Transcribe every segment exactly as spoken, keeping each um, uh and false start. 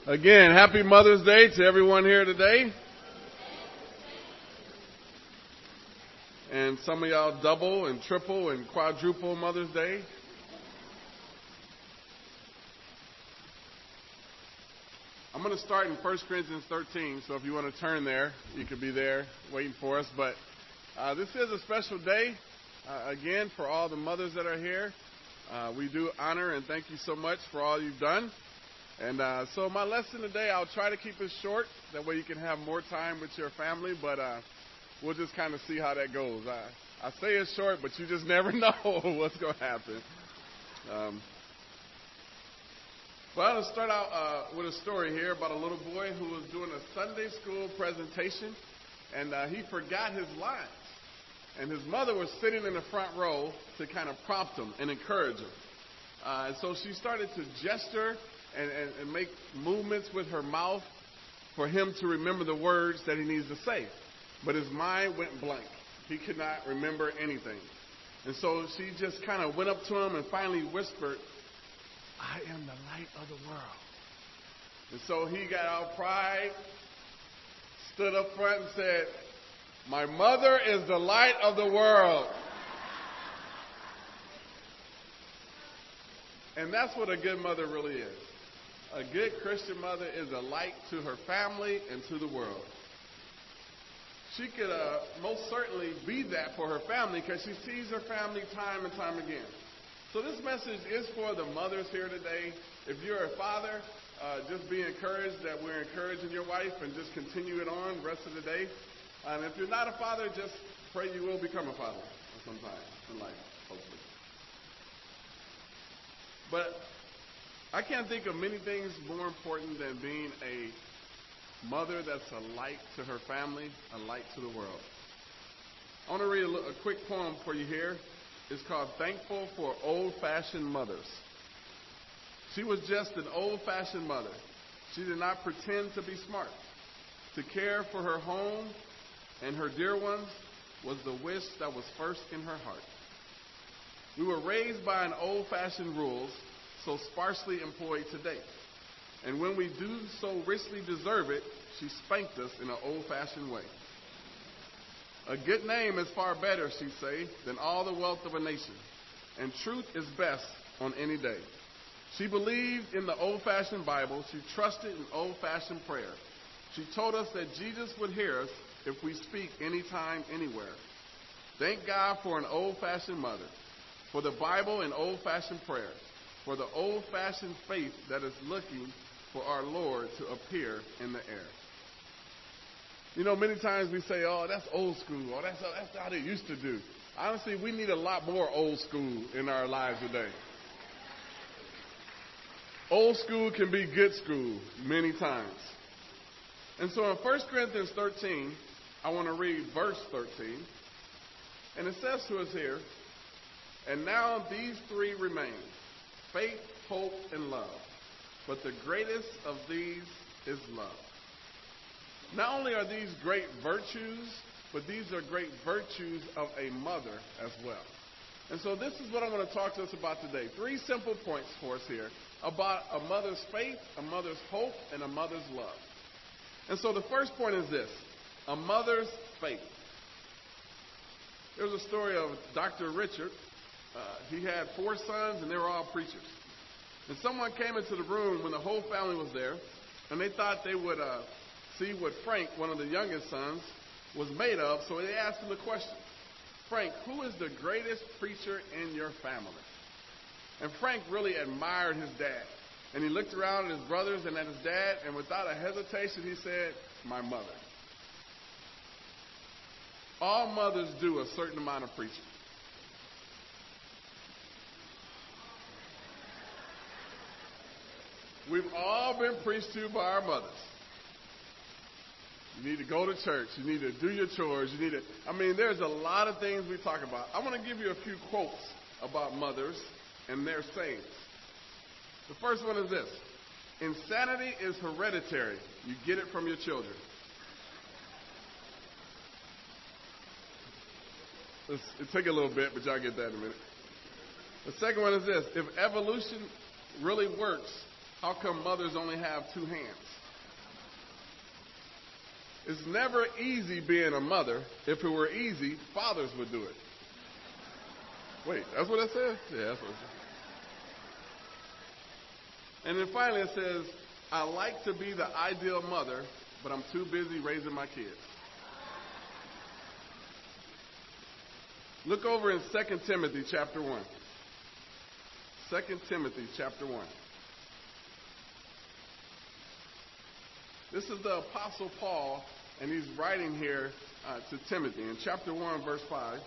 Again, happy Mother's Day to everyone here today. And some of y'all double and triple and quadruple Mother's Day. I'm going to start in First Corinthians thirteen, so if you want to turn there, you could be there waiting for us. But uh, this is a special day, uh, again, for all the mothers that are here. Uh, we do honor and thank you so much for all you've done. And uh, so my lesson today, I'll try to keep it short. That way you can have more time with your family. But uh, we'll just kind of see how that goes. I, I say it's short, but you just never know what's going to happen. Um, but I'm going to start out uh, with a story here about a little boy who was doing a Sunday school presentation. And uh, he forgot his lines. And his mother was sitting in the front row to kind of prompt him and encourage him. Uh, and so she started to gesture And, and, and make movements with her mouth for him to remember the words that he needs to say. But his mind went blank. He could not remember anything. And so she just kind of went up to him and finally whispered, "I am the light of the world." And so he got out pride, stood up front and said, "My mother is the light of the world." And that's what a good mother really is. A good Christian mother is a light to her family and to the world. She could uh, most certainly be that for her family because she sees her family time and time again. So this message is for the mothers here today. If you're a father, uh, just be encouraged that we're encouraging your wife and just continue it on the rest of the day. And if you're not a father, just pray you will become a father sometime in life, hopefully. But I can't think of many things more important than being a mother that's a light to her family, a light to the world. I want to read a, a quick poem for you here. It's called "Thankful for Old-Fashioned Mothers." She was just an old-fashioned mother. She did not pretend to be smart. To care for her home and her dear ones was the wish that was first in her heart. We were raised by an old-fashioned rules, so sparsely employed today. And when we do so richly deserve it, she spanked us in an old-fashioned way. A good name is far better, she'd say, than all the wealth of a nation. And truth is best on any day. She believed in the old-fashioned Bible. She trusted in old-fashioned prayer. She told us that Jesus would hear us if we speak anytime, anywhere. Thank God for an old-fashioned mother, for the Bible and old-fashioned prayer, for the old-fashioned faith that is looking for our Lord to appear in the air. You know, many times we say, "Oh, that's old school," or that's, that's how they used to do. Honestly, we need a lot more old school in our lives today. Old school can be good school many times. And so in First Corinthians thirteen, I want to read verse thirteen. And it says to us here, "And now these three remain, faith, hope, and love. But the greatest of these is love." Not only are these great virtues, but these are great virtues of a mother as well. And so this is what I want to talk to us about today. Three simple points for us here about a mother's faith, a mother's hope, and a mother's love. And so the first point is this: a mother's faith. There's a story of Doctor Richard. Uh, he had four sons, and they were all preachers. And someone came into the room when the whole family was there, and they thought they would uh, see what Frank, one of the youngest sons, was made of. So they asked him the question, "Frank, who is the greatest preacher in your family?" And Frank really admired his dad. And he looked around at his brothers and at his dad, and without a hesitation, he said, "My mother." All mothers do a certain amount of preaching. We've all been preached to by our mothers. You need to go to church. You need to do your chores. You need to, I mean, there's a lot of things we talk about. I want to give you a few quotes about mothers and their sayings. The first one is this: "Insanity is hereditary. You get it from your children." It's, it took a little bit, but y'all get that in a minute. The second one is this: "If evolution really works, How come mothers only have two hands? It's never easy being a mother. If it were easy, fathers would do it. Wait, that's what it says? Yeah, that's what it says. And then finally it says, I like to be the ideal mother, but I'm too busy raising my kids. Look over in Second Timothy chapter one. Second Timothy chapter one. This is the Apostle Paul, and he's writing here uh, to Timothy. In chapter one, verse five,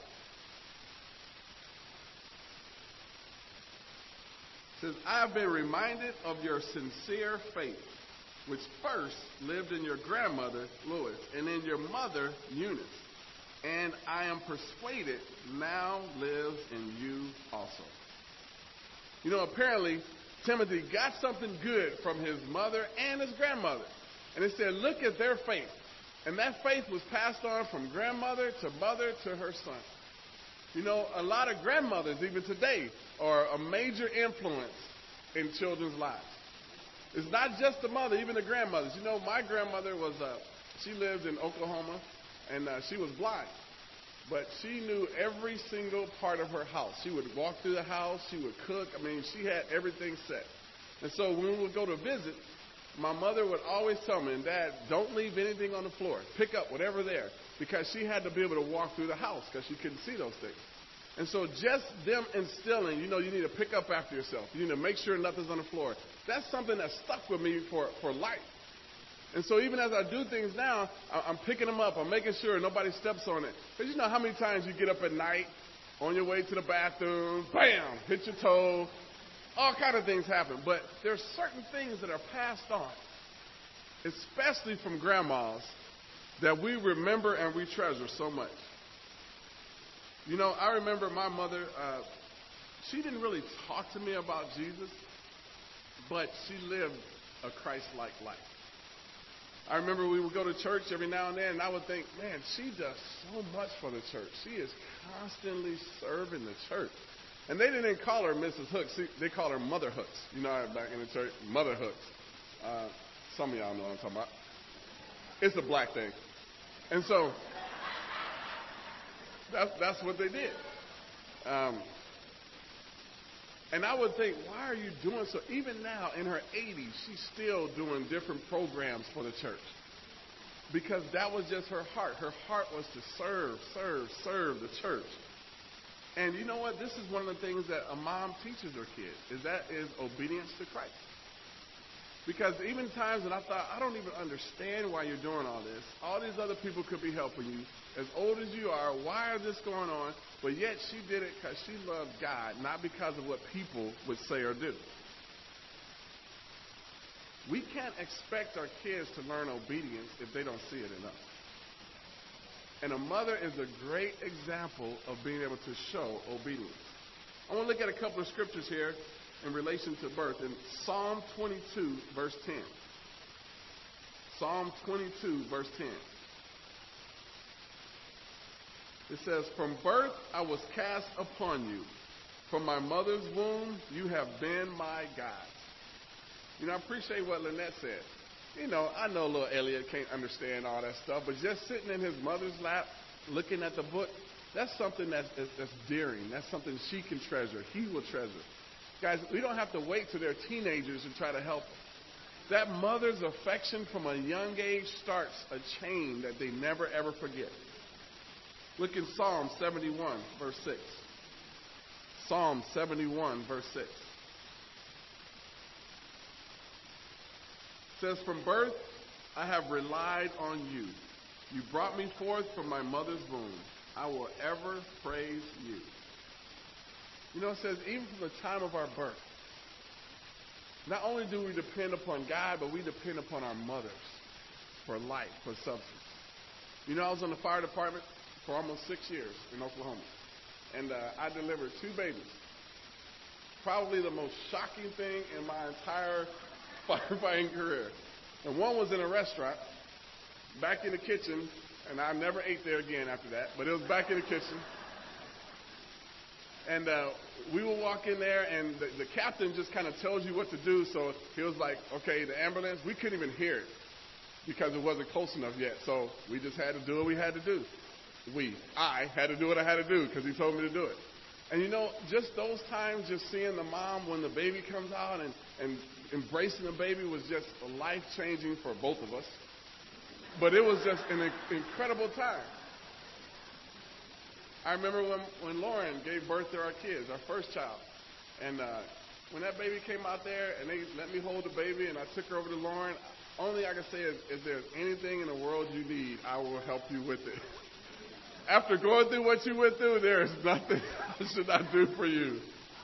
it says, I have been reminded of your sincere faith, which first lived in your grandmother, Lois, and in your mother, Eunice. And I am persuaded now lives in you also. You know, apparently, Timothy got something good from his mother and his grandmother. And it said, look at their faith. And that faith was passed on from grandmother to mother to her son. You know, a lot of grandmothers, even today, are a major influence in children's lives. It's not just the mother, even the grandmothers. You know, my grandmother was, uh, she lived in Oklahoma, and uh, she was blind. But she knew every single part of her house. She would walk through the house. She would cook. I mean, she had everything set. And so when we would go to visit, my mother would always tell me, and Dad, don't leave anything on the floor. Pick up whatever there. Because she had to be able to walk through the house because she couldn't see those things. And so just them instilling, you know, you need to pick up after yourself. You need to make sure nothing's on the floor. That's something that stuck with me for, for life. And so even as I do things now, I'm picking them up. I'm making sure nobody steps on it. Because you know how many times you get up at night on your way to the bathroom, bam, hit your toe. All kind of things happen. But there's certain things that are passed on, especially from grandmas, that we remember and we treasure so much. You know, I remember my mother, uh, she didn't really talk to me about Jesus, but she lived a Christ-like life. I remember we would go to church every now and then, and I would think, man, she does so much for the church. She is constantly serving the church. And they didn't call her Missus Hooks. They called her Mother Hooks. You know, back in the church, Mother Hooks. Uh, some of y'all know what I'm talking about. It's a black thing. And so that's, that's what they did. Um, and I would think, why are you doing so? Even now, in her eighties, she's still doing different programs for the church. Because that was just her heart. Her heart was to serve, serve, serve the church. And you know what? This is one of the things that a mom teaches her kids, is that is obedience to Christ. Because even times when I thought, I don't even understand why you're doing all this. All these other people could be helping you. As old as you are, why is this going on? But yet she did it because she loved God, not because of what people would say or do. We can't expect our kids to learn obedience if they don't see it in us. And a mother is a great example of being able to show obedience. I want to look at a couple of scriptures here in relation to birth. In Psalm twenty-two, verse ten. Psalm twenty-two, verse ten. It says, from birth I was cast upon you. From my mother's womb you have been my God. You know, I appreciate what Lynette said. You know, I know little Elliot can't understand all that stuff, but just sitting in his mother's lap, looking at the book, that's something that's, that's daring. That's something she can treasure. He will treasure. Guys, we don't have to wait till they're teenagers to try to help them. That mother's affection from a young age starts a chain that they never, ever forget. Look in Psalm seventy-one, verse six. Psalm seventy-one, verse six. It says, from birth I have relied on you. You brought me forth from my mother's womb. I will ever praise you. You know, it says, even from the time of our birth, not only do we depend upon God, but we depend upon our mothers for life, for substance. You know, I was in the fire department for almost six years in Oklahoma, and uh, I delivered two babies. Probably the most shocking thing in my entire firefighting career. And one was in a restaurant, back in the kitchen, and I never ate there again after that, but it was back in the kitchen. And uh, we would walk in there, and the, the captain just kind of tells you what to do. So he was like, okay, the ambulance, we couldn't even hear it because it wasn't close enough yet. So we just had to do what we had to do. We, I, had to do what I had to do because he told me to do it. And, you know, just those times, just seeing the mom when the baby comes out and, and embracing the baby was just life-changing for both of us. But it was just an incredible time. I remember when, when Lauren gave birth to our kids, our first child. And uh, when that baby came out there and they let me hold the baby and I took her over to Lauren, only I can say is, if there's anything in the world you need, I will help you with it. After going through what you went through, there is nothing I should not do for you.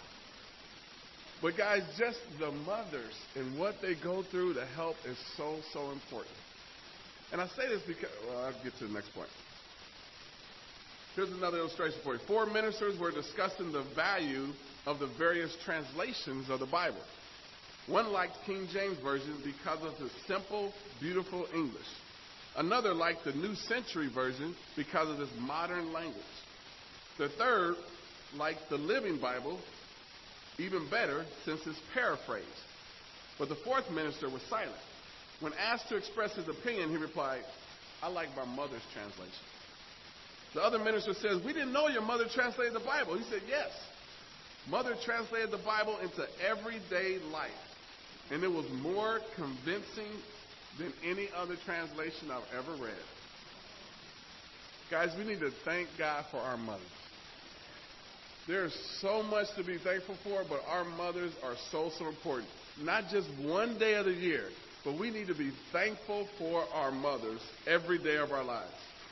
But guys, just the mothers and what they go through to help is so, so important. And I say this because, well, I'll get to the next point. Here's another illustration for you. Four ministers were discussing the value of the various translations of the Bible. One liked King James Version because of the simple, beautiful English. Another liked the New Century Version because of its modern language. The third liked the Living Bible even better since it's paraphrased. But the fourth minister was silent. When asked to express his opinion, he replied, I like my mother's translation. The other minister says, we didn't know your mother translated the Bible. He said, yes. Mother translated the Bible into everyday life. And it was more convincing than any other translation I've ever read. Guys, we need to thank God for our mothers. There's so much to be thankful for, but our mothers are so, so important. Not just one day of the year, but we need to be thankful for our mothers every day of our lives.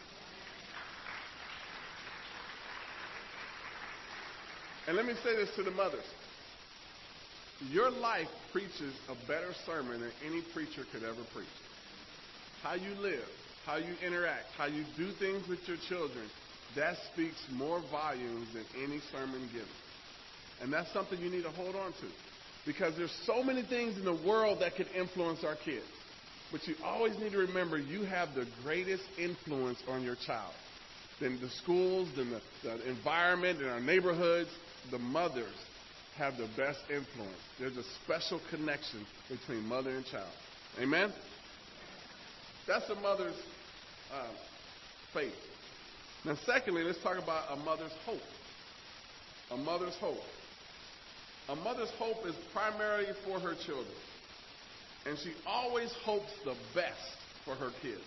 And let me say this to the mothers. Your life preaches a better sermon than any preacher could ever preach. How you live, how you interact, how you do things with your children, that speaks more volumes than any sermon given. And that's something you need to hold on to. Because there's so many things in the world that can influence our kids. But you always need to remember you have the greatest influence on your child. Than the schools, than the, the environment, in our neighborhoods, the mothers have the best influence. There's a special connection between mother and child. Amen? That's a mother's uh, faith. Now, secondly, let's talk about a mother's hope. A mother's hope. A mother's hope is primarily for her children. And she always hopes the best for her kids.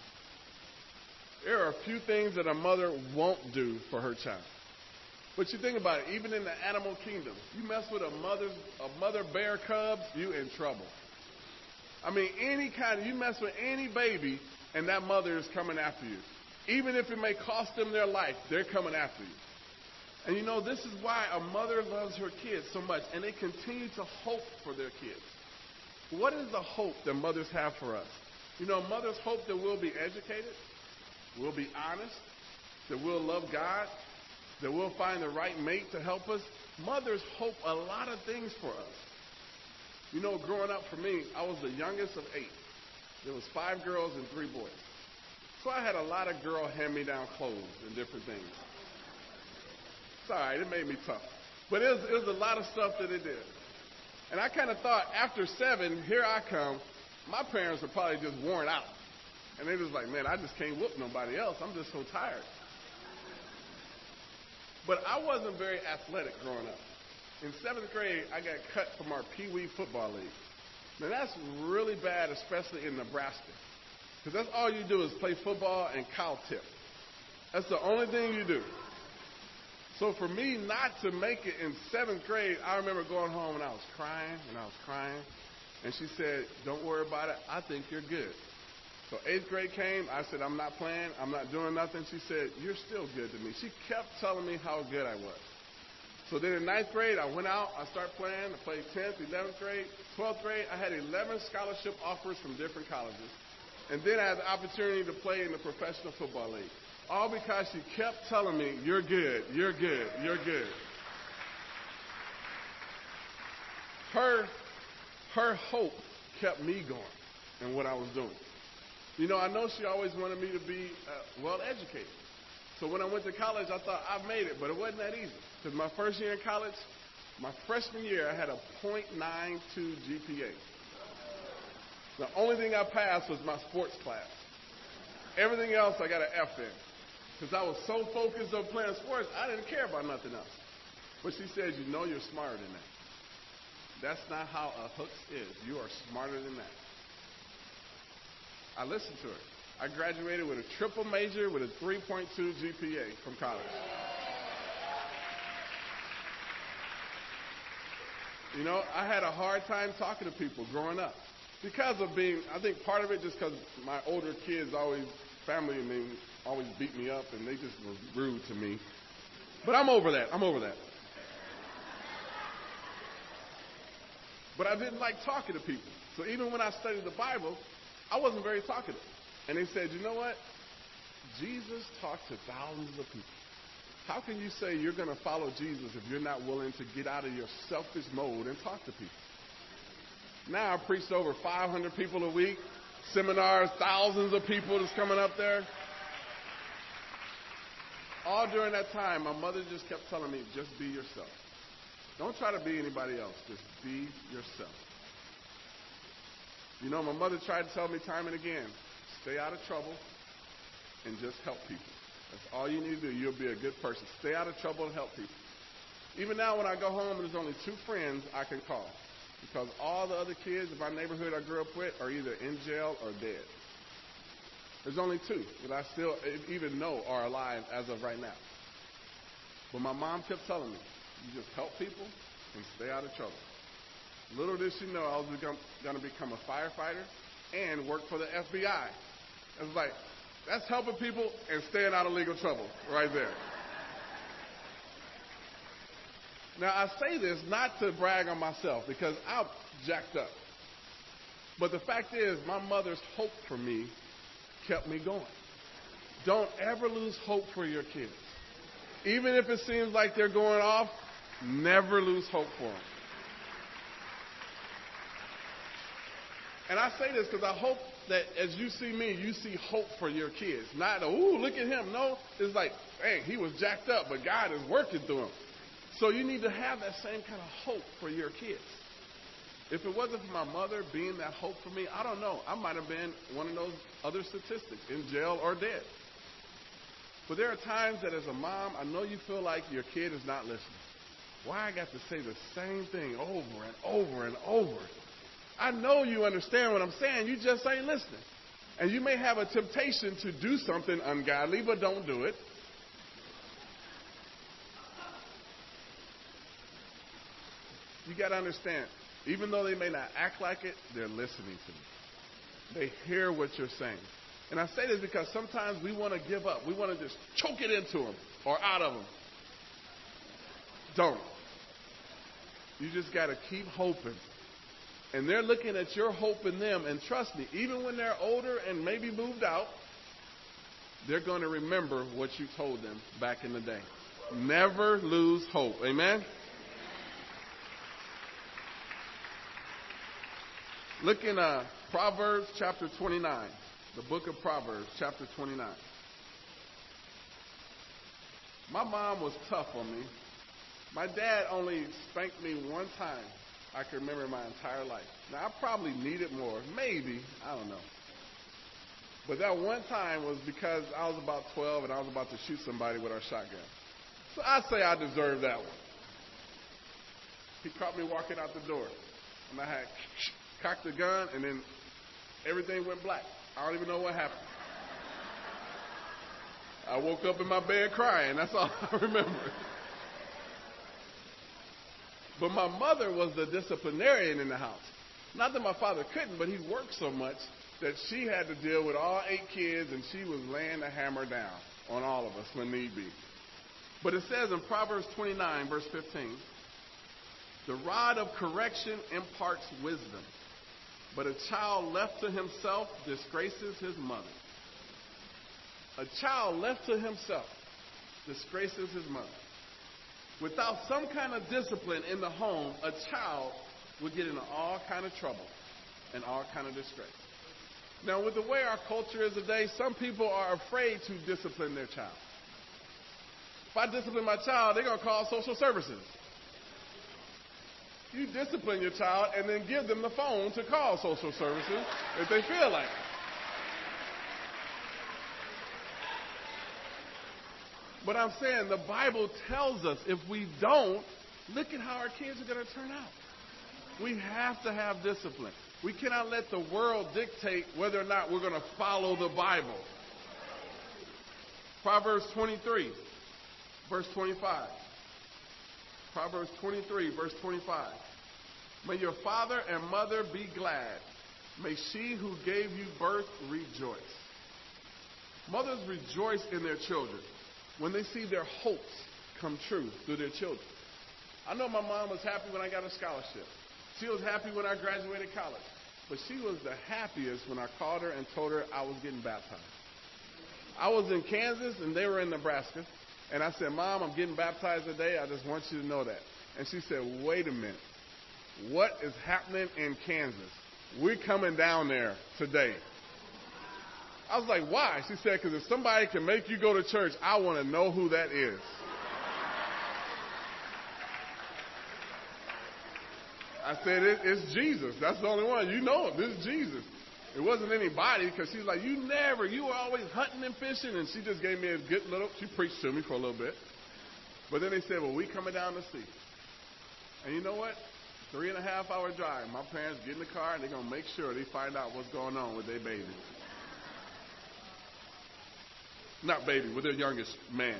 There are a few things that a mother won't do for her child. But you think about it, even in the animal kingdom, you mess with a mother's, a mother bear cubs, you in trouble. I mean, any kind of, you mess with any baby, and that mother is coming after you. Even if it may cost them their life, they're coming after you. And you know, this is why a mother loves her kids so much, and they continue to hope for their kids. What is the hope that mothers have for us? You know, mothers hope that we'll be educated, we'll be honest, that we'll love God, that we'll find the right mate to help us. Mothers hope a lot of things for us. You know, growing up for me, I was the youngest of eight. There was five girls and three boys. So I had a lot of girl hand-me-down clothes and different things. It's all right, it made me tough. But it was, it was a lot of stuff that it did. And I kind of thought, after seven, here I come, my parents were probably just worn out. And they was like, man, I just can't whoop nobody else. I'm just so tired. But I wasn't very athletic growing up. In seventh grade, I got cut from our Pee Wee football league. Now, that's really bad, especially in Nebraska. Because that's all you do is play football and cow tip. That's the only thing you do. So for me not to make it in seventh grade, I remember going home and I was crying and I was crying. And she said, don't worry about it. I think you're good. So eighth grade came. I said, I'm not playing. I'm not doing nothing. She said, you're still good to me. She kept telling me how good I was. So then in ninth grade, I went out. I started playing. I played tenth, eleventh grade, twelfth grade. I had eleven scholarship offers from different colleges. And then I had the opportunity to play in the professional football league. All because she kept telling me, you're good, you're good, you're good. Her, her hope kept me going in what I was doing. You know, I know she always wanted me to be uh, well educated. So when I went to college, I thought I made it, but it wasn't that easy. Because my first year in college, my freshman year, I had a point nine two G P A. The only thing I passed was my sports class. Everything else I got an F in. Because I was so focused on playing sports, I didn't care about nothing else. But she said, you know you're smarter than that. That's not how a hooks is. You are smarter than that. I listened to her. I graduated with a triple major with a three point two G P A from college. You know, I had a hard time talking to people growing up because of being, I think part of it just because my older kids always, family and me, always beat me up and they just were rude to me. But I'm over that. I'm over that. But I didn't like talking to people. So even when I studied the Bible, I wasn't very talkative. And they said, you know what? Jesus talked to thousands of people. How can you say you're going to follow Jesus if you're not willing to get out of your selfish mode and talk to people? Now I preach to over five hundred people a week, seminars, thousands of people that's coming up there. All during that time, my mother just kept telling me, just be yourself. Don't try to be anybody else. Just be yourself. You know, my mother tried to tell me time and again, stay out of trouble and just help people. That's all you need to do. You'll be a good person. Stay out of trouble and help people. Even now when I go home, there's only two friends I can call because all the other kids in my neighborhood I grew up with are either in jail or dead. There's only two that I still even know are alive as of right now. But my mom kept telling me, you just help people and stay out of trouble. Little did she know I was going to become a firefighter and work for the F B I. It was like, that's helping people and staying out of legal trouble right there. Now, I say this not to brag on myself because I'm jacked up. But the fact is, my mother's hope for me kept me going. Don't ever lose hope for your kids. Even if it seems like they're going off, never lose hope for them. And I say this because I hope that as you see me, you see hope for your kids. Not, ooh, look at him. No, it's like, hey, he was jacked up, but God is working through him. So you need to have that same kind of hope for your kids. If it wasn't for my mother being that hope for me, I don't know. I might have been one of those other statistics, in jail or dead. But there are times that as a mom, I know you feel like your kid is not listening. Why I got to say the same thing over and over and over? I know you understand what I'm saying. You just ain't listening. And you may have a temptation to do something ungodly, but don't do it. You got to understand, even though they may not act like it, they're listening to you. They hear what you're saying. And I say this because sometimes we want to give up. We want to just choke it into them or out of them. Don't. You just got to keep hoping. And they're looking at your hope in them. And trust me, even when they're older and maybe moved out, they're going to remember what you told them back in the day. Never lose hope. Amen? Look in uh, Proverbs chapter twenty-nine. The book of Proverbs chapter twenty-nine. My mom was tough on me. My dad only spanked me one time I can remember my entire life. Now, I probably needed more. Maybe. I don't know. But that one time was because I was about twelve and I was about to shoot somebody with our shotgun. So I say I deserve that one. He caught me walking out the door. And I had cocked the gun and then everything went black. I don't even know what happened. I woke up in my bed crying. That's all I remember. But my mother was the disciplinarian in the house. Not that my father couldn't, but he worked so much that she had to deal with all eight kids, and she was laying the hammer down on all of us when need be. But it says in Proverbs twenty-nine, verse fifteen, the rod of correction imparts wisdom, but a child left to himself disgraces his mother. A child left to himself disgraces his mother. Without some kind of discipline in the home, a child would get into all kind of trouble and all kind of disgrace. Now, with the way our culture is today, some people are afraid to discipline their child. If I discipline my child, they're going to call social services. You discipline your child and then give them the phone to call social services if they feel like it. But I'm saying the Bible tells us if we don't, look at how our kids are going to turn out. We have to have discipline. We cannot let the world dictate whether or not we're going to follow the Bible. Proverbs twenty-three, verse twenty-five. Proverbs twenty-three, verse twenty-five. May your father and mother be glad. May she who gave you birth rejoice. Mothers rejoice in their children when they see their hopes come true through their children. I know my mom was happy when I got a scholarship. She was happy when I graduated college. But she was the happiest when I called her and told her I was getting baptized. I was in Kansas and they were in Nebraska. And I said, Mom, I'm getting baptized today. I just want you to know that. And she said, wait a minute. What is happening in Kansas? We're coming down there today. I was like, why? She said, because if somebody can make you go to church, I want to know who that is. I said, it, it's Jesus. That's the only one. You know him. This is Jesus. It wasn't anybody, because she's like, you never, you were always hunting and fishing. And she just gave me a good little, she preached to me for a little bit. But then they said, well, we coming down to see. And you know what? Three and a half hour drive. My parents get in the car and they're going to make sure they find out what's going on with their baby. Not baby, with their youngest man.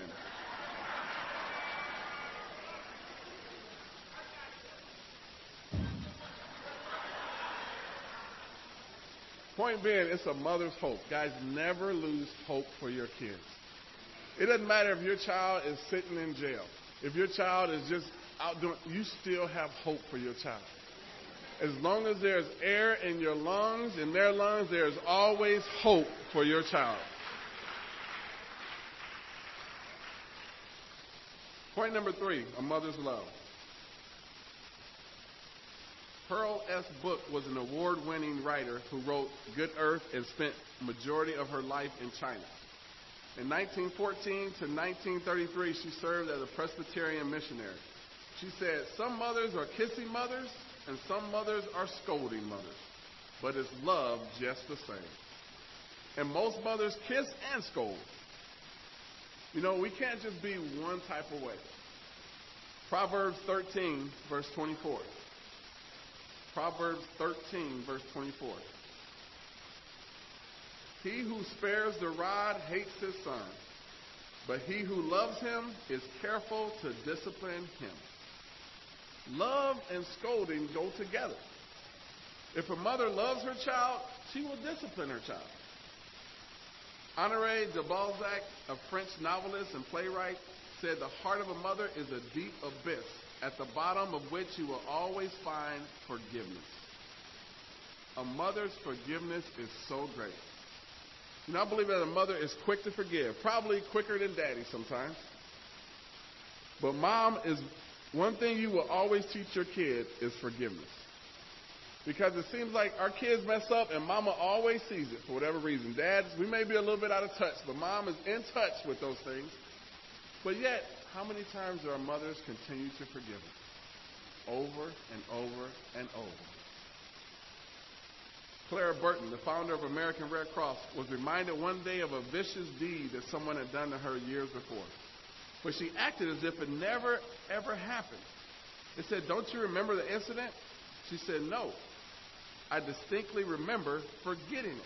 Point being, it's a mother's hope. Guys, never lose hope for your kids. It doesn't matter if your child is sitting in jail. If your child is just out doing, you still have hope for your child. As long as there's air in your lungs, in their lungs, there's always hope for your child. Point number three, a mother's love. Pearl S. Book was an award-winning writer who wrote Good Earth and spent the majority of her life in China. In nineteen fourteen to nineteen thirty-three, she served as a Presbyterian missionary. She said, some mothers are kissing mothers and some mothers are scolding mothers, but it's love just the same. And most mothers kiss and scold. You know, we can't just be one type of way. Proverbs thirteen, verse twenty-four. Proverbs thirteen, verse twenty-four. He who spares the rod hates his son, but he who loves him is careful to discipline him. Love and scolding go together. If a mother loves her child, she will discipline her child. Honoré de Balzac, a French novelist and playwright, said the heart of a mother is a deep abyss, at the bottom of which you will always find forgiveness. A mother's forgiveness is so great. You know, I believe that a mother is quick to forgive, probably quicker than daddy sometimes. But mom is, one thing you will always teach your kid is forgiveness. Because it seems like our kids mess up and mama always sees it for whatever reason. Dads, we may be a little bit out of touch, but mom is in touch with those things. But yet, how many times do our mothers continue to forgive us? Over and over and over. Clara Burton, the founder of American Red Cross, was reminded one day of a vicious deed that someone had done to her years before. But she acted as if it never, ever happened. It said, don't you remember the incident? She said, no. I distinctly remember forgetting it.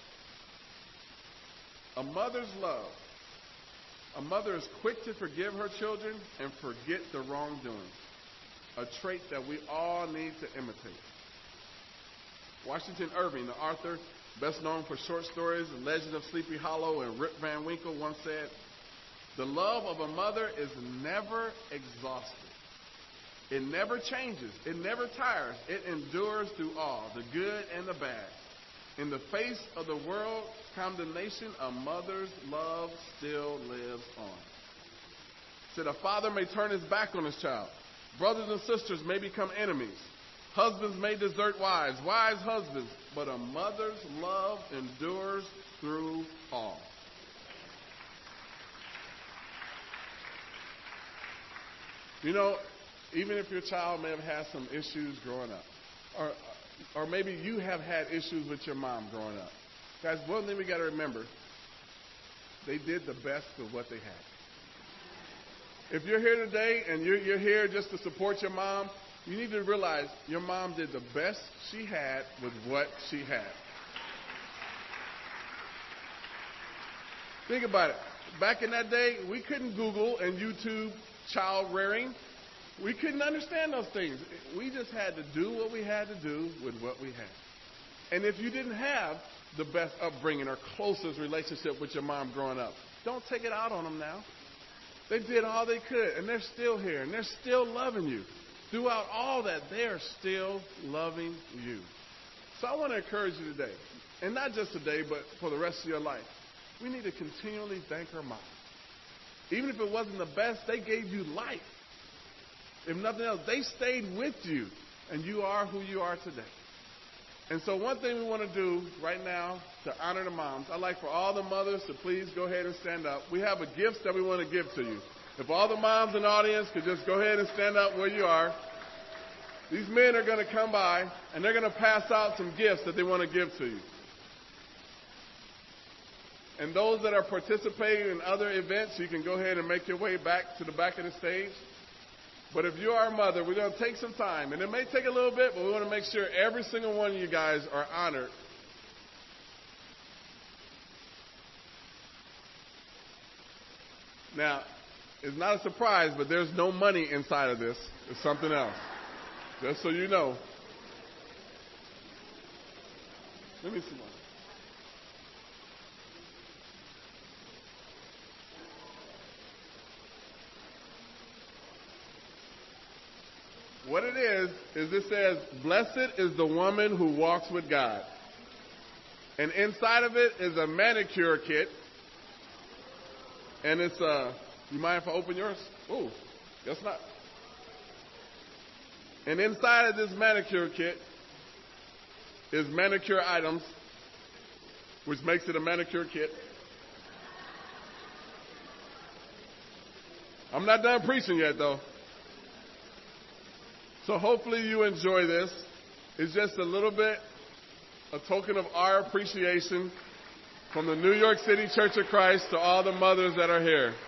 A mother's love. A mother is quick to forgive her children and forget the wrongdoing, a trait that we all need to imitate. Washington Irving, the author, best known for short stories, The Legend of Sleepy Hollow and Rip Van Winkle, once said, the love of a mother is never exhausted. It never changes. It never tires. It endures through all, the good and the bad. In the face of the world's condemnation, a mother's love still lives on. Said a father may turn his back on his child. Brothers and sisters may become enemies. Husbands may desert wives, wives husbands. But a mother's love endures through all. You know, even if your child may have had some issues growing up, or or maybe you have had issues with your mom growing up. Guys, one thing we got to remember, they did the best with what they had. If you're here today and you're, you're here just to support your mom, you need to realize your mom did the best she had with what she had. Think about it. Back in that day, we couldn't Google and YouTube child rearing. We couldn't understand those things. We just had to do what we had to do with what we had. And if you didn't have the best upbringing or closest relationship with your mom growing up, don't take it out on them now. They did all they could, and they're still here, and they're still loving you. Throughout all that, they are still loving you. So I want to encourage you today, and not just today, but for the rest of your life. We need to continually thank our mom. Even if it wasn't the best, they gave you life. If nothing else, they stayed with you, and you are who you are today. And so one thing we want to do right now to honor the moms, I'd like for all the mothers to please go ahead and stand up. We have a gift that we want to give to you. If all the moms in the audience could just go ahead and stand up where you are. These men are going to come by, and they're going to pass out some gifts that they want to give to you. And those that are participating in other events, you can go ahead and make your way back to the back of the stage. But if you are a mother, we're going to take some time. And it may take a little bit, but we want to make sure every single one of you guys are honored. Now, it's not a surprise, but there's no money inside of this. It's something else. Just so you know. Let me see one. What it is, is it says, blessed is the woman who walks with God. And inside of it is a manicure kit. And it's, uh, you mind if I open yours? Oh, guess not. And inside of this manicure kit is manicure items, which makes it a manicure kit. I'm not done preaching yet, though. So hopefully you enjoy this. It's just a little bit, a token of our appreciation from the New York City Church of Christ to all the mothers that are here.